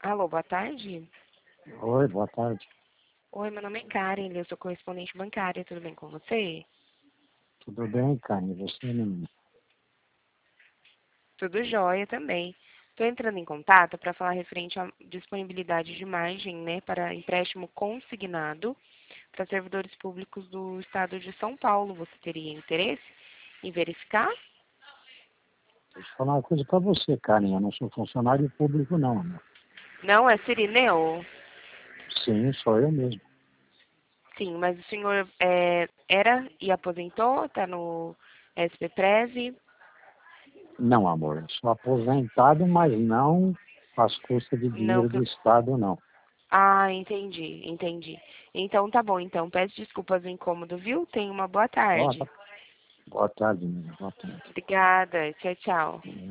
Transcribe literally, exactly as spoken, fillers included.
Alô, boa tarde. Oi, boa tarde. Oi, meu nome é Karen, eu sou correspondente bancária, tudo bem com você? Tudo bem, Karen? E você, menina? Tudo jóia também. Estou entrando em contato para falar referente à disponibilidade de margem, né, para empréstimo consignado para servidores públicos do estado de São Paulo. Você teria interesse em verificar? Deixa eu falar uma coisa pra você, Karen. Eu não sou funcionário público, não, né? Não, é Cirineu? Sim, sou eu mesmo. Sim, mas o senhor é, era e aposentou, está no S P Prev? Não, amor. Eu sou aposentado, mas não às custas de Não dinheiro que do eu... Estado, não. Ah, entendi, entendi. Então tá bom, então peço desculpas do incômodo, viu? Tenha uma boa Boa, tarde. boa tarde, menina. Boa tarde. Obrigada, tchau, tchau.